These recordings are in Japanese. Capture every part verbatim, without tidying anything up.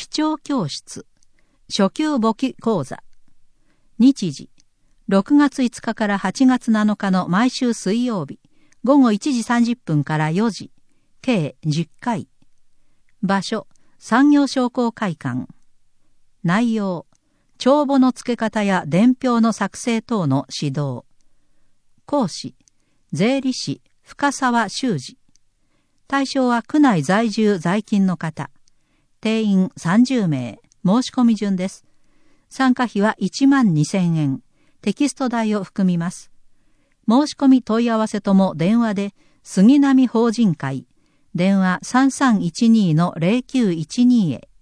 帳教室、初級簿記講座。日時、ろくがついつかからはちがつなのかの毎週水曜日、ごごいちじさんじゅっぷんからよじ、計じゅっかい。場所、産業商工会館。内容、帳簿の付け方や伝票の作成等の指導。講師、税理士深沢修司。対象は区内在住在勤の方。定員さんじゅうめい、申し込み順です。参加費はいちまんにせんえん、テキスト代を含みます。申し込み問い合わせとも電話で、杉並法人会、電話 さんさんいちに のゼロきゅういちに へ。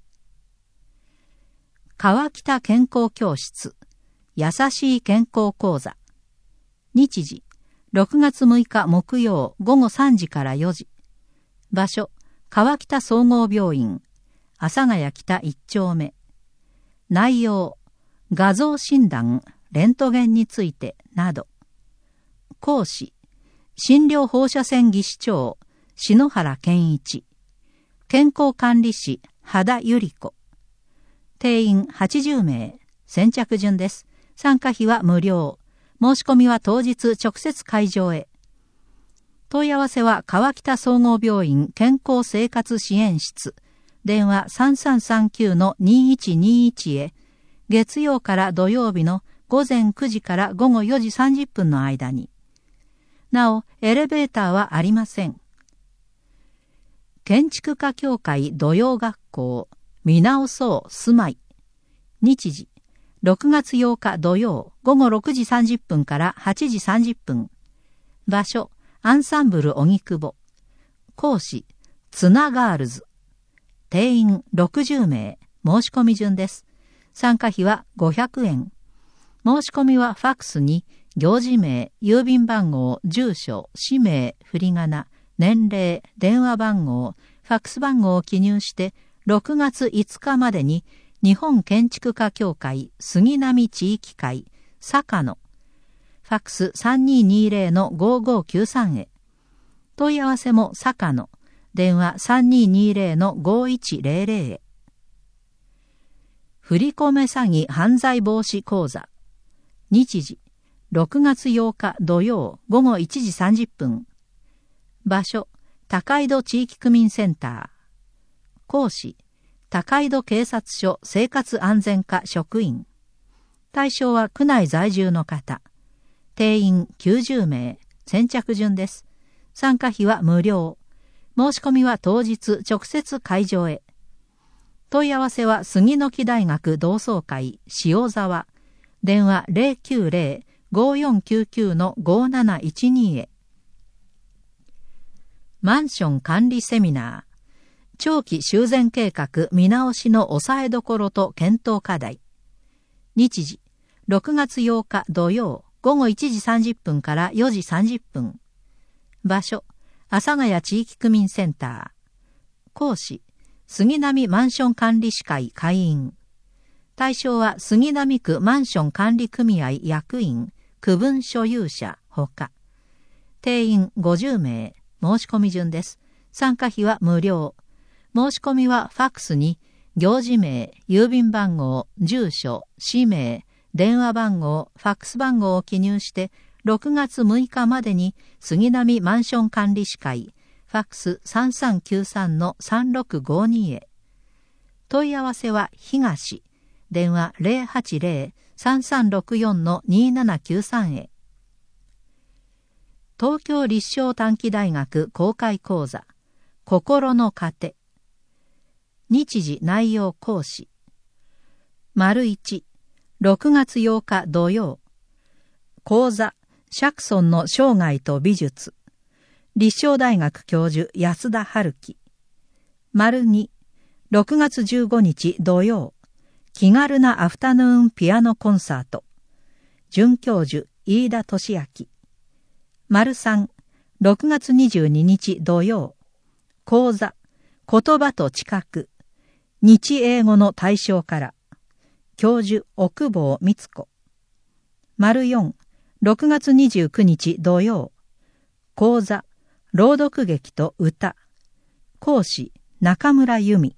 川北健康教室、優しい健康講座。日時、ろくがつむいか木曜ごごさんじからよじ。場所、川北総合病院、阿佐ヶ谷北いっちょうめ。内容、画像診断、レントゲンについてなど。講師、診療放射線技師長、篠原健一。健康管理士、羽田由里子。定員はちじゅうめい、先着順です。参加費は無料。申し込みは当日直接会場へ。問い合わせは川北総合病院健康生活支援室。電話 さんさんさんきゅう のにいちにいち へ、月曜から土曜日のごぜんくじからごごよじさんじゅっぷんの間に。なお、エレベーターはありません。建築家協会土曜学校、見直そう住まい。日時、ろくがつようか土曜、ごごろくじさんじゅっぷんからはちじさんじゅっぷん。場所、アンサンブル荻窪。講師、ツナガールズ。定員ろくじゅうめい、申し込み順です。参加費はごひゃくえん。申し込みはファックスに、行事名、郵便番号、住所、氏名、振り仮名、年齢、電話番号、ファックス番号を記入して、ろくがついつかまでに、日本建築家協会杉並地域会、坂野。ファックス さんにーにーぜろ のごごきゅうさん へ。問い合わせも坂野。電話 さんにーにーぜろ のごいちぜろぜろ へ。振り込め詐欺犯罪防止講座。日時、ろくがつようか土曜ごごいちじさんじゅっぷん。場所、高井戸地域区民センター。講師、高井戸警察署生活安全課職員。対象は区内在住の方。定員きゅうじゅうめい、先着順です。参加費は無料。申し込みは当日直接会場へ。問い合わせは杉の木大学同窓会塩沢。電話 ゼロきゅうゼロ ごよんきゅうきゅう のごなないちに へ。マンション管理セミナー。長期修繕計画見直しの抑えどころと検討課題。日時、ろくがつようか土曜ごごいちじさんじゅっぷんからよじさんじゅっぷん。場所、阿佐ヶ谷地域区民センター。講師、杉並マンション管理士会会員。対象は杉並区マンション管理組合役員、区分所有者ほか。定員ごじゅうめい、申し込み順です。参加費は無料。申し込みはファックスに、行事名、郵便番号、住所、氏名、電話番号、ファックス番号を記入して、ろくがつむいかまでに杉並マンション管理士会、ファックス さんさんきゅうさん のさんろくごに へ。問い合わせは東、電話 ゼロはちゼロ さんさんろくよん のにななきゅうさん へ。東京立正短期大学公開講座、心の糧。日時内容講師。丸いち、ろくがつようか土曜。講座、釈尊の生涯と美術。立正大学教授安田春樹。丸に、ろくがつじゅうごにち土曜。気軽なアフタヌーンピアノコンサート。准教授飯田俊明。丸さん、ろくがつにじゅうににち土曜。講座、言葉と知覚。日英語の対象から。教授奥坊光子。丸よん、ろくがつにじゅうくにち土曜。講座、朗読劇と歌。講師、中村由美。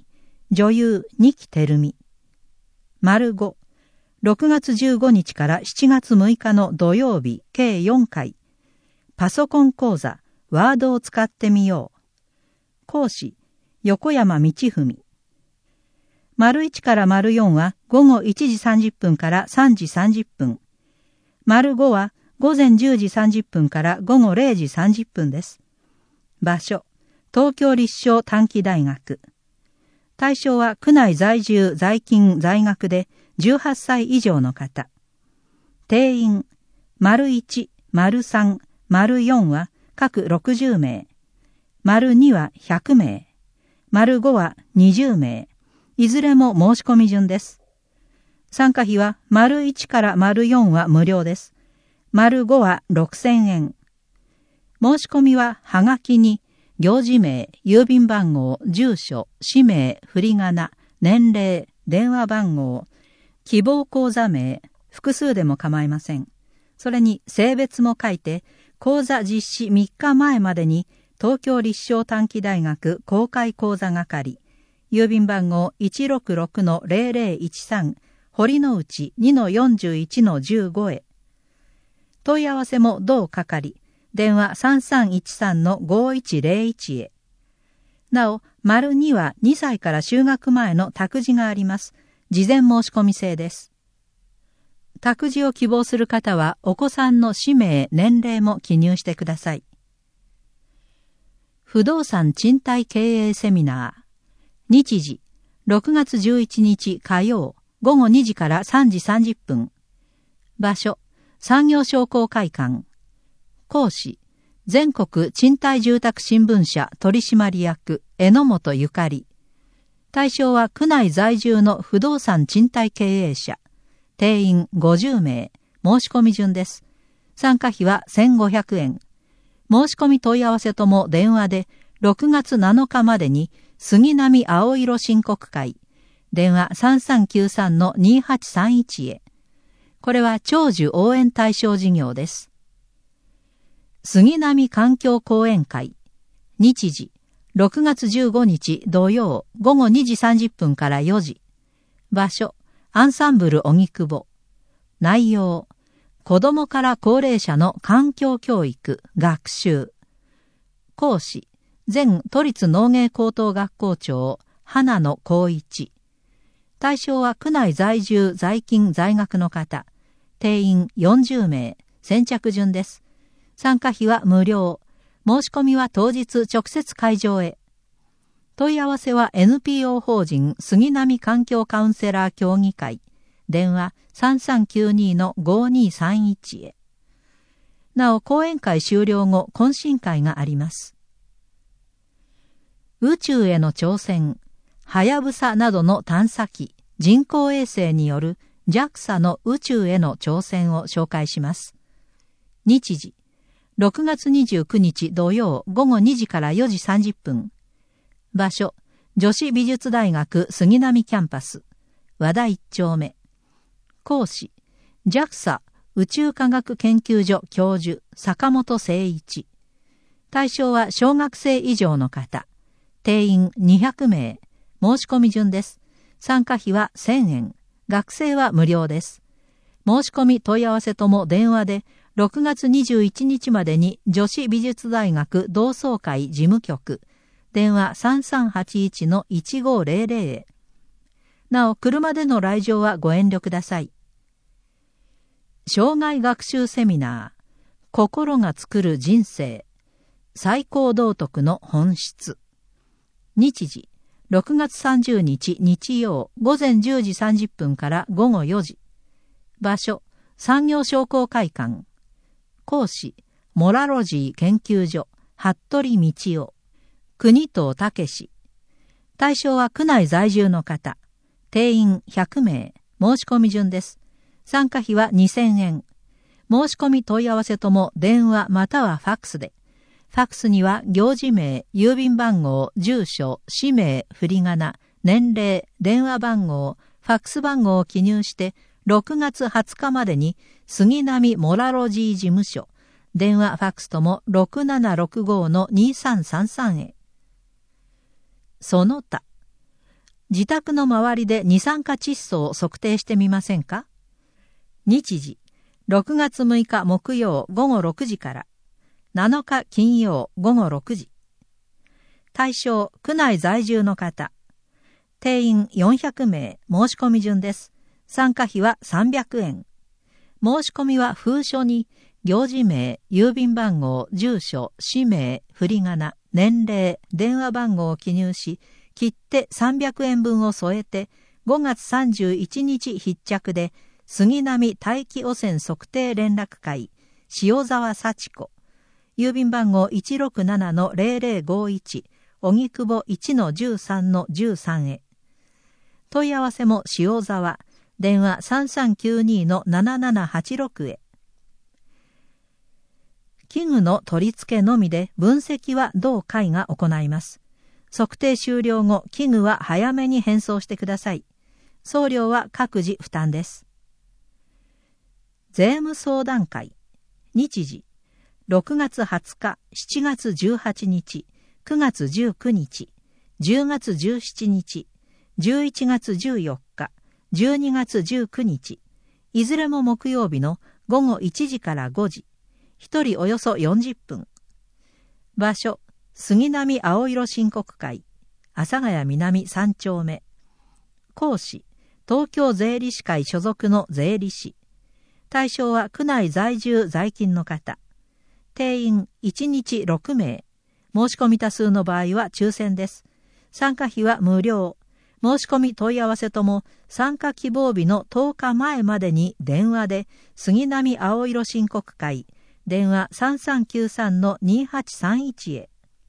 女優二木照美。丸ご、ろくがつじゅうごにちからしちがつむいかの土曜日計よんかい、パソコン講座ワードを使ってみよう。講師横山道文。丸いちから丸よんは午後いちじさんじゅっぷんからさんじさんじゅっぷん。丸ごは午前じゅうじさんじゅっぷんから午後れいじさんじゅっぷんです。場所、東京立正短期大学。対象は区内在住在勤在学でじゅうはっさい以上の方。定員、丸いち、丸さん、丸よんは各ろくじゅうめい。丸にはひゃくめい。丸ごはにじゅうめい。いずれも申し込み順です。参加費は丸いちから丸よんは無料です。丸ごはろくせんえん。申し込みははがきに、行事名、郵便番号、住所、氏名、振り仮名、年齢、電話番号、希望講座名、複数でも構いません。それに性別も書いて、講座実施みっかまえまでに東京立正短期大学公開講座係、郵便番号 いちろくろくのゼロゼロいちさん、堀之内 にのよんじゅういちのじゅうご へ。問い合わせも同係、電話さんさんいちさんのごいちゼロいちへ。なお、丸にはにさいから就学前の託児があります。事前申し込み制です。託児を希望する方は、お子さんの氏名、年齢も記入してください。不動産賃貸経営セミナー。日時、ろくがつじゅういちにち火曜、午後にじからさんじさんじゅっぷん。場所、産業商工会館。講師、全国賃貸住宅新聞社取締役、榎本ゆかり。対象は区内在住の不動産賃貸経営者。定員ごじゅうめい。申し込み順です。参加費はせんごひゃくえん。申し込み問い合わせとも電話でろくがつなのかまでに杉並青色申告会。電話さんさんきゅうさんのにはちさんいちへ。これは長寿応援対象事業です。杉並環境講演会。日時、ろくがつじゅうごにち土曜午後にじさんじゅっぷんからよじ。場所、アンサンブル荻窪。内容、子供から高齢者の環境教育、学習。講師、前都立農芸高等学校長、花野光一。対象は区内在住在勤在学の方。定員よんじゅうめい。先着順です。参加費は無料。申し込みは当日直接会場へ。問い合わせは エヌピーオー 法人杉並環境カウンセラー協議会。電話さんさんきゅうにのごにさんいちへ。なお、講演会終了後、懇親会があります。宇宙への挑戦、はやぶさなどの探査機、人工衛星による ジャクサ の宇宙への挑戦を紹介します。日時、ろくがつにじゅうくにち土曜午後にじからよじさんじゅっぷん。場所、女子美術大学杉並キャンパス。和田一丁目。講師、ジャクサ 宇宙科学研究所教授坂本誠一。対象は小学生以上の方。定員にひゃくめい。申し込み順です。参加費はせんえん。学生は無料です。申し込み問い合わせとも電話でろくがつにじゅういちにちまでに女子美術大学同窓会事務局。電話さんさんはちいちのいちごゼロゼロへ。なお、車での来場はご遠慮ください。生涯学習セミナー。心が作る人生。最高道徳の本質。日時、ろくがつさんじゅうにち日曜午前じゅうじさんじゅっぷんから午後よじ。場所、産業商工会館。講師、モラロジー研究所、服部道夫。国藤武史。対象は区内在住の方。定員ひゃくめい。申し込み順です。参加費はにせんえん。申し込み問い合わせとも電話またはファックスで。ファックスには行事名、郵便番号、住所、氏名、振り仮名、年齢、電話番号、ファックス番号を記入してろくがつはつかまでに杉並モラロジー事務所、電話ファックスともろくななろくごのにさんさんさんへ。その他、 自宅の周りで二酸化窒素を測定してみませんか？日時、ろくがつむいか木曜午後ろくじからなのか金曜午後ろくじ。対象、区内在住の方。定員よんひゃくめい、申し込み順です。参加費はさんびゃくえん。申し込みは封書に、行事名、郵便番号、住所、氏名、振り仮名、年齢、電話番号を記入し、切手さんびゃくえんぶんを添えて、ごがつさんじゅういちにち必着で、杉並大気汚染測定連絡会、塩沢幸子、郵便番号 いちろくななのぜろぜろごいち、荻窪 いちのじゅうさんのじゅうさん へ。問い合わせも塩沢、電話 さんさんきゅうにのななななはちろく へ。器具の取り付けのみで分析は同会が行います。測定終了後、器具は早めに返送してください。送料は各自負担です。税務相談会。日時、ろくがつはつか、しちがつじゅうはちにち、くがつじゅうくにち、じゅうがつじゅうしちにち、じゅういちがつじゅうよっか、じゅうにがつじゅうくにち、いずれも木曜日のごごいちじからごじ、一人およそよんじゅっぷん。場所、杉並青色申告会、阿佐ヶ谷南さんちょうめ。講師、東京税理士会所属の税理士。対象は区内在住在勤の方。定員いちにちろくめい。申し込み多数の場合は抽選です。参加費は無料。申し込み問い合わせとも参加希望日のとおかまえまでに電話で杉並青色申告会、電話 さんさんきゅうさんのにはちさんいち へ。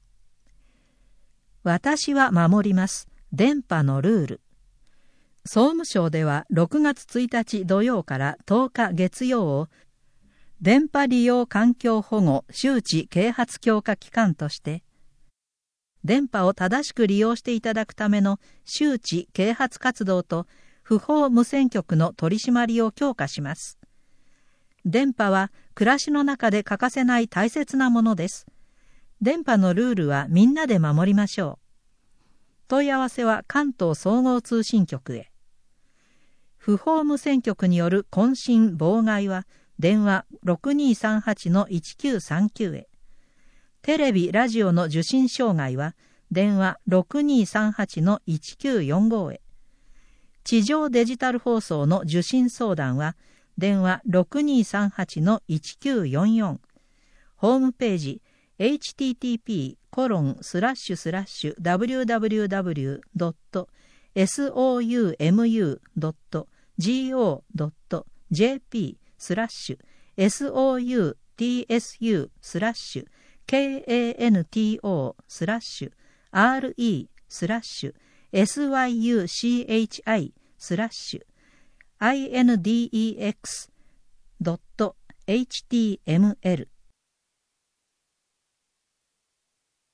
私は守ります。電波のルール。総務省ではろくがつついたち土曜からとおか月曜を電波利用環境保護周知啓発強化期間として、電波を正しく利用していただくための周知啓発活動と不法無線局の取り締まりを強化します。電波は暮らしの中で欠かせない大切なものです。電波のルールはみんなで守りましょう。問い合わせは関東総合通信局へ。不法無線局による混信妨害は電話 ろくにさんはちのいちきゅうさんきゅう へ。テレビ・ラジオの受信障害は電話 ろくにさんはちのいちきゅうよんご へ。地上デジタル放送の受信相談は電話 ろくにさんはちのいちきゅうよんよん。ホームページ エイチティーティーピーコロンスラッシュスラッシュダブリューダブリューダブリュードットソウムドットゴドットジェーピースラッシュ ソウツスラッシュ ケーエーエヌティーオー スラッシュ アールイー スラッシュ エスワイユーシーエイチアイ スラッシュ アイエヌディーイーエックス ドット エイチティーエムエル